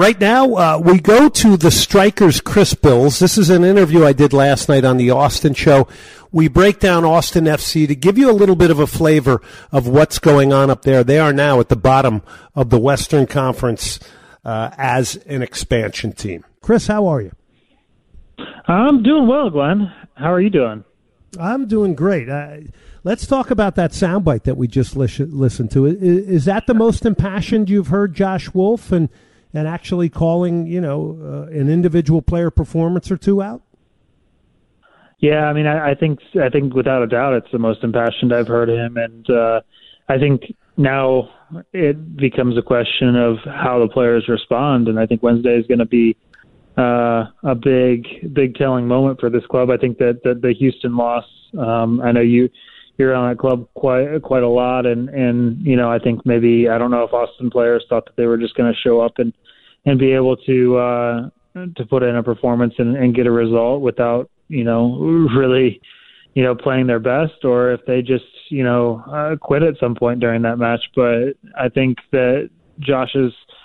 Right now, we go to the Strikers Chris Bills. This is an interview I did last night on the Austin show. We break down Austin FC to give you a little bit of a flavor of what's going on up there. They are now at the bottom of the Western Conference as an expansion team. Chris, how are you? I'm doing well, Glenn. How are you doing? I'm doing great. Let's talk about that soundbite that we just listened to. Is that the most impassioned you've heard Josh Wolf and actually calling, an individual player performance or two out? Yeah, I mean, I think without a doubt it's the most impassioned I've heard him, and I think now it becomes a question of how the players respond, and I think Wednesday is going to be a big telling moment for this club. I think that the Houston loss, I know you're on that club quite a lot, and I think maybe, I don't know if Austin players thought that they were just going to show up and be able to put in a performance and get a result without really playing their best, or if they just quit at some point during that match. But I think that Josh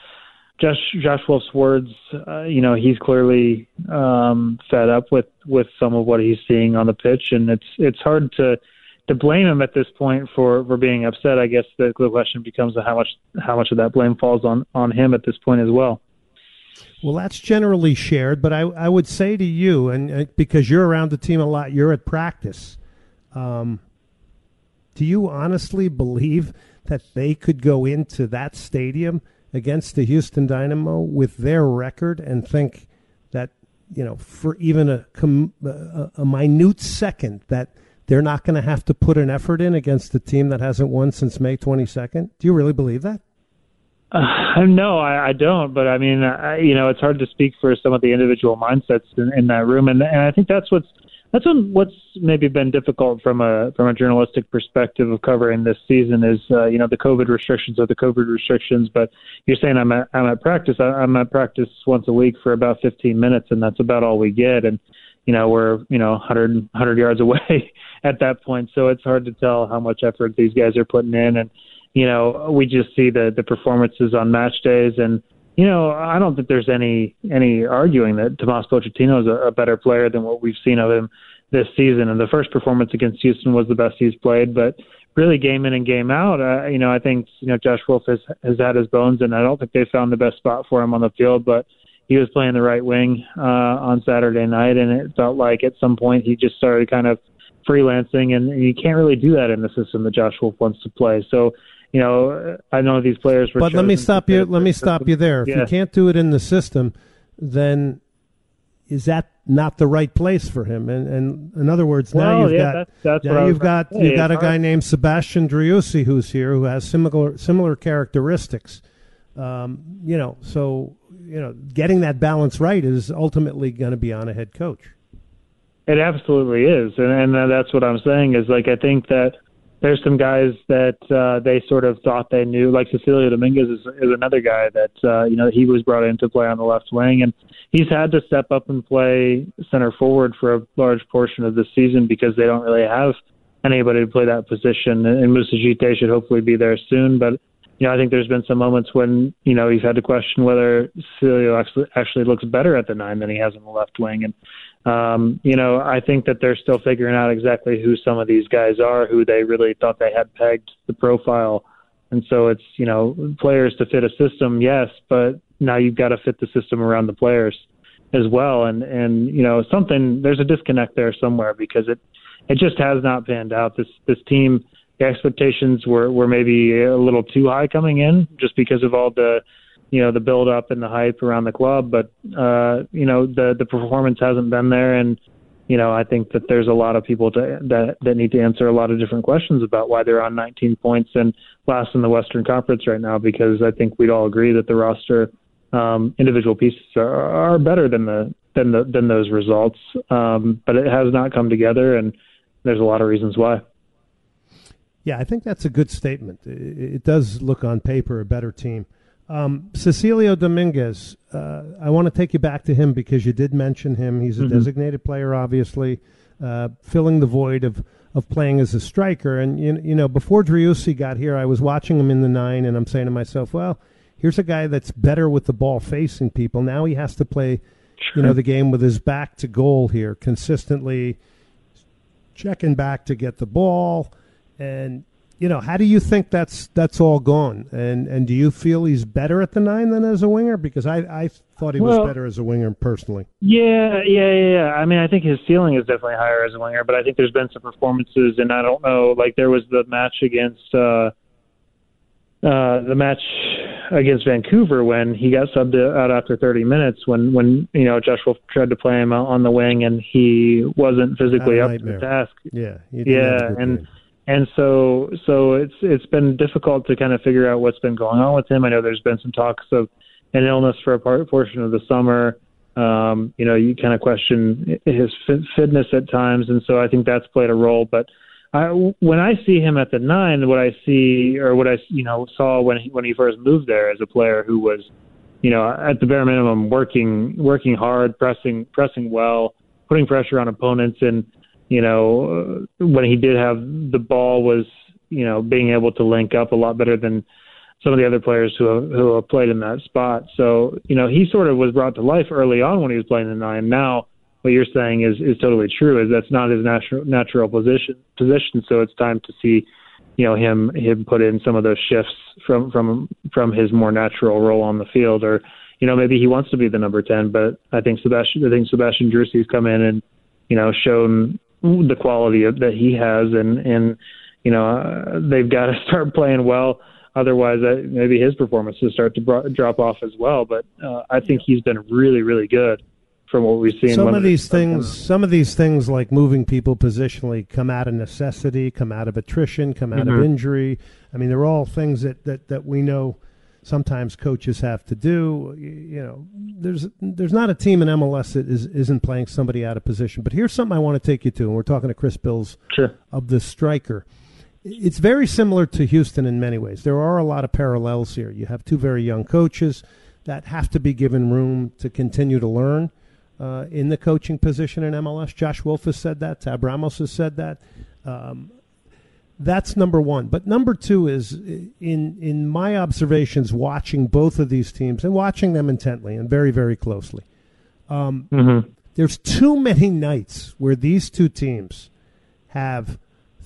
Wolf's words, he's clearly fed up with some of what he's seeing on the pitch, and it's hard to blame him at this point for being upset. I guess the question becomes how much of that blame falls on him at this point as well. Well, that's generally shared, but I would say to you, and because you're around the team a lot, you're at practice. Do you honestly believe that they could go into that stadium against the Houston Dynamo with their record and think that, for even a minute second, that they're not going to have to put an effort in against a team that hasn't won since May 22nd? Do you really believe that? No, I don't. But I mean, it's hard to speak for some of the individual mindsets in that room, and I think that's what's maybe been difficult from a journalistic perspective of covering this season is the COVID restrictions are the COVID restrictions. But you're saying I'm at practice. I'm at practice once a week for about 15 minutes, and that's about all we get. And we're 100 yards away at that point, so it's hard to tell how much effort these guys are putting in. And we just see the performances on match days, and I don't think there's any arguing that Tomas Pochettino is a better player than what we've seen of him this season. And the first performance against Houston was the best he's played, but really game in and game out, I think Josh Wolf has had his bones, and I don't think they found the best spot for him on the field, but he was playing the right wing on Saturday night, and it felt like at some point he just started kind of freelancing, and you can't really do that in the system that Josh Wolf wants to play. So, I know these players were. But let me stop you. Let me stop you there. If you can't do it in the system, then is that not the right place for him? And in other words, now you've got a guy named Sebastian Driussi who's here who has similar characteristics. So getting that balance right is ultimately going to be on a head coach. It absolutely is, and that's what I'm saying is, like, I think that there's some guys that they sort of thought they knew, like Cecilio Dominguez is another guy that, he was brought in to play on the left wing, and he's had to step up and play center forward for a large portion of this season because they don't really have anybody to play that position, and Moussa Djité should hopefully be there soon. But, I think there's been some moments when, you've had to question whether Cecilio actually looks better at the 9 than he has on the left wing. And, I think that they're still figuring out exactly who some of these guys are, who they really thought they had pegged the profile. And so it's, players to fit a system, yes, but now you've got to fit the system around the players as well. And there's a disconnect there somewhere because it just has not panned out. This team, the expectations were maybe a little too high coming in just because of all the build up and the hype around the club, but the performance hasn't been there, and I think that there's a lot of people that need to answer a lot of different questions about why they're on 19 points and last in the Western Conference right now, because I think we'd all agree that the roster individual pieces are better than those results, but it has not come together, and there's a lot of reasons why. Yeah, I think that's a good statement. It does look on paper a better team. Cecilio Dominguez, I want to take you back to him because you did mention him. He's a designated player, obviously, filling the void of playing as a striker. And, before Driussi got here, I was watching him in the 9, and I'm saying to myself, well, Here's a guy that's better with the ball facing people. Now he has to play, the game with his back to goal here, consistently checking back to get the ball. And, how do you think that's all gone? And do you feel he's better at the 9 than as a winger? Because I thought he was better as a winger personally. Yeah. I mean, I think his ceiling is definitely higher as a winger, but I think there's been some performances, and I don't know, like there was the match against Vancouver when he got subbed out after 30 minutes when Josh Wolf tried to play him on the wing and he wasn't physically up to the task. And so it's been difficult to kind of figure out what's been going on with him. I know there's been some talks of an illness for a portion of the summer. You kind of question his fitness at times, and so I think that's played a role. But when I see him at the 9, what I see, or what I saw when he first moved there as a player who was, at the bare minimum working hard, pressing well, putting pressure on opponents, and when he did have the ball was, being able to link up a lot better than some of the other players who have played in that spot. So, he sort of was brought to life early on when he was playing the 9. Now, what you're saying is totally true, is that's not his natural position. So it's time to see, him put in some of those shifts from his more natural role on the field, or, maybe he wants to be the number 10, but I think Sebastian Drucci's come in and, shown the quality that he has, and they've got to start playing well. Otherwise, maybe his performances start to drop off as well. But I think he's been really, really good from what we've seen. Some of these things like moving people positionally come out of necessity, come out of attrition, come out of injury. I mean, they're all things that we know sometimes coaches have to do. There's not a team in MLS that isn't playing somebody out of position. But here's something I want to take you to, and we're talking to Chris Bills of the striker. It's very similar to Houston in many ways. There are a lot of parallels here. You have two very young coaches that have to be given room to continue to learn in the coaching position in MLS. Josh Wolf has said that. Tab Ramos has said that. That's number one. But number two is, in my observations, watching both of these teams and watching them intently and very, very closely, there's too many nights where these two teams have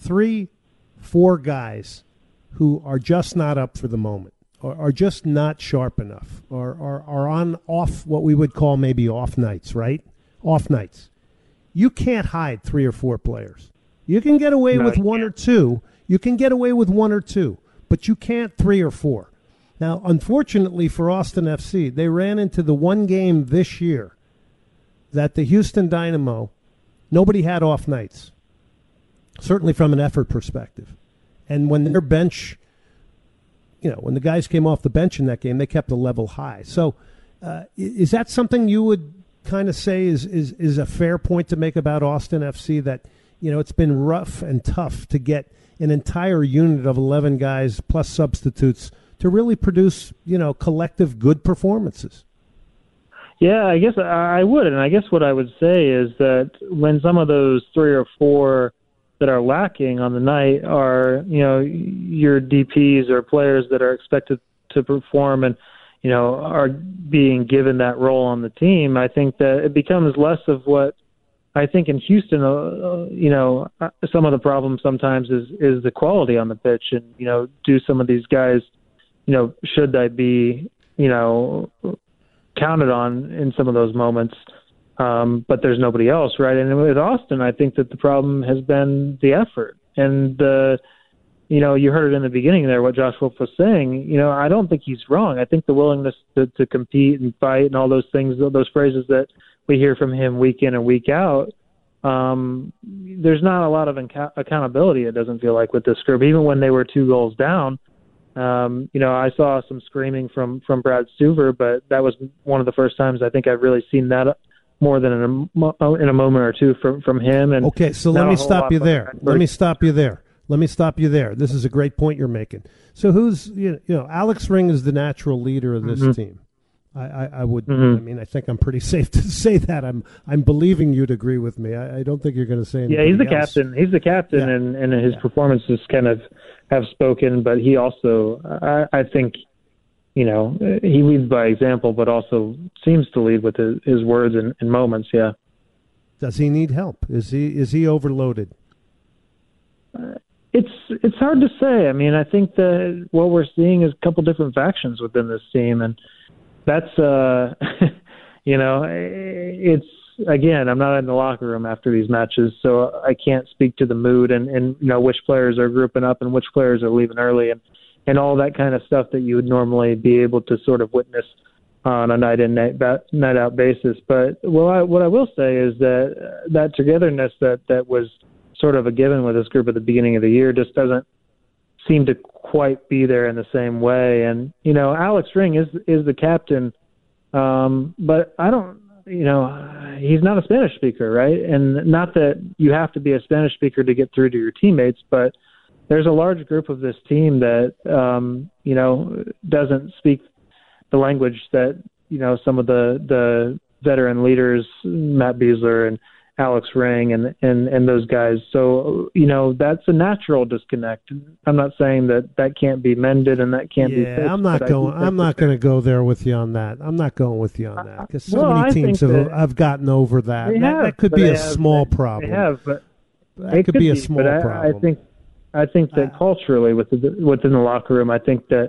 3-4 guys who are just not up for the moment, or are just not sharp enough, or are on off, what we would call maybe off nights, right? Off nights. You can't hide 3 or 4 players. You can get away with one or two. You can get away with 1 or 2, but you can't 3 or 4. Now, unfortunately for Austin FC, they ran into the one game this year that the Houston Dynamo, nobody had off nights, certainly from an effort perspective. And when their bench, when the guys came off the bench in that game, they kept the level high. So is that something you would kind of say is a fair point to make about Austin FC, that it's been rough and tough to get an entire unit of 11 guys plus substitutes to really produce, collective good performances? Yeah, I guess I would. And I guess what I would say is that when some of those 3 or 4 that are lacking on the night are, your DPs or players that are expected to perform and, are being given that role on the team, I think that it becomes less of what I think in Houston, some of the problem sometimes is the quality on the pitch, and do some of these guys, should they be, counted on in some of those moments, but there's nobody else, right? And with Austin, I think that the problem has been the effort, and you heard it in the beginning there, what Josh Wolf was saying. I don't think he's wrong. I think the willingness to compete and fight and all those things, those phrases that we hear from him week in and week out, there's not a lot of accountability, it doesn't feel like, with this group. Even when they were 2 goals down, I saw some screaming from Brad Stuver, but that was one of the first times I think I've really seen that more than in a moment or two from him. And okay, so let me stop you there. Let me stop you there. This is a great point you're making. So who's, Alex Ring is the natural leader of this team. I would. I mean, I think I'm pretty safe to say that. I'm believing you to agree with me. I don't think you're going to say anything. Yeah, he's the else. captain. He's the captain, and his performances kind of have spoken. But he also, I think, he leads by example, but also seems to lead with his words in moments. Yeah. Does he need help? Is he overloaded? It's hard to say. I mean, I think that what we're seeing is a couple different factions within this team, and that's it's, again, I'm not in the locker room after these matches, so I can't speak to the mood and which players are grouping up and which players are leaving early and all that kind of stuff that you would normally be able to sort of witness on a night in, night out basis. But what I will say is that togetherness that was sort of a given with this group at the beginning of the year just doesn't seem to quite be there in the same way. And, Alex Ring is the captain, but I don't, he's not a Spanish speaker, right? And not that you have to be a Spanish speaker to get through to your teammates, but there's a large group of this team that, doesn't speak the language that, some of the veteran leaders, Matt Besler and Alex Ring and those guys. So, that's a natural disconnect. I'm not saying that can't be mended and that can't be fixed. I'm not going to go there with you on that. I'm not going with you on that because many teams have gotten over that. That could be a small problem. They have, but that could be a small problem. I think that culturally within the locker room, I think that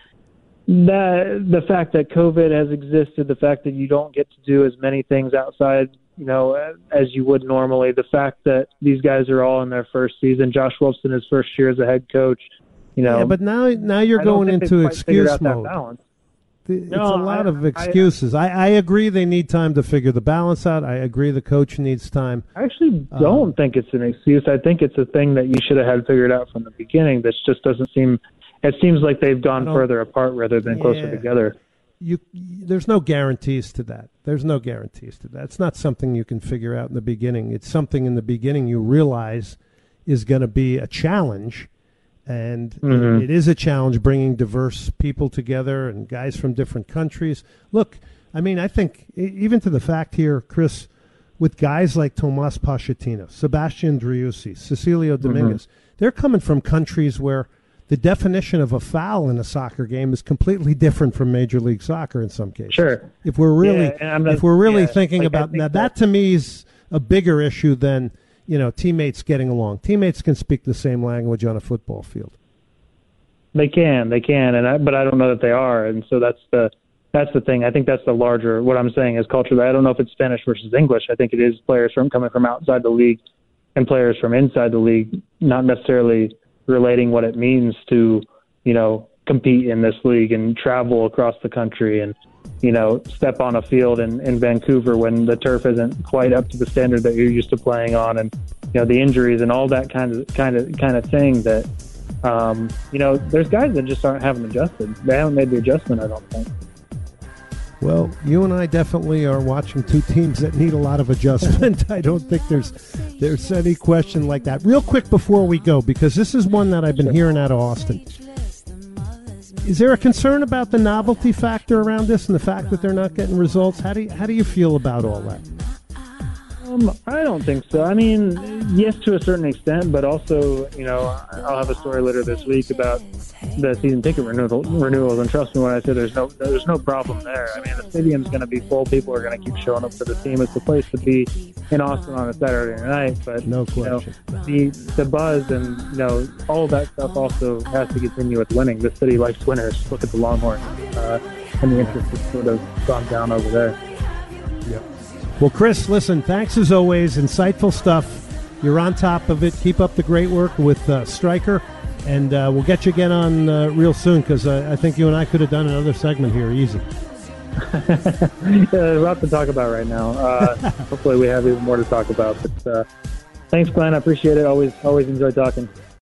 the fact that COVID has existed, the fact that you don't get to do as many things outside, as you would normally, the fact that these guys are all in their first season, Josh Wolfson his first year as a head coach, Yeah, but now you're going into excuse mode. It's a lot of excuses. I agree they need time to figure the balance out. I agree the coach needs time. I actually don't think it's an excuse. I think it's a thing that you should have had figured out from the beginning. This just doesn't seem – it seems like they've gone further apart rather than closer together. There's no guarantees to that. It's not something you can figure out in the beginning. It's something in the beginning you realize is going to be a challenge. And it is a challenge bringing diverse people together and guys from different countries. Look, I mean, I think even to the fact here, Chris, with guys like Tomas Pochettino, Sebastian Driussi, Cecilio Dominguez, they're coming from countries where the definition of a foul in a soccer game is completely different from Major League Soccer in some cases. Sure. If we're really thinking about that to me is a bigger issue than teammates getting along. Teammates can speak the same language on a football field. They can, but I don't know that they are, and so that's the thing. I think that's the larger. What I'm saying is culturally. I don't know if it's Spanish versus English. I think it is players coming from outside the league and players from inside the league, not necessarily relating what it means to compete in this league and travel across the country and step on a field in Vancouver when the turf isn't quite up to the standard that you're used to playing on, and the injuries and all that kind of thing that there's guys that just haven't adjusted. They haven't made the adjustment, I don't think. Well, you and I definitely are watching two teams that need a lot of adjustment. I don't think there's any question like that. Real quick before we go, because this is one that I've been hearing out of Austin. Is there a concern about the novelty factor around this and the fact that they're not getting results? How do you feel about all that? I don't think so. I mean, yes, to a certain extent, but also, I'll have a story later this week about the season ticket renewals, and trust me when I say there's no problem there. I mean, the stadium's going to be full. People are going to keep showing up for the team. It's the place to be in Austin on a Saturday night. But no question. The buzz and all of that stuff also has to continue with winning. The city likes winners. Look at the Longhorns, and the interest has sort of gone down over there. Yep. Well, Chris, listen, thanks as always. Insightful stuff. You're on top of it. Keep up the great work with Stryker, and we'll get you again on real soon because I think you and I could have done another segment here easy. There's a lot to talk about right now. Hopefully we have even more to talk about. But thanks, Glenn. I appreciate it. Always enjoy talking.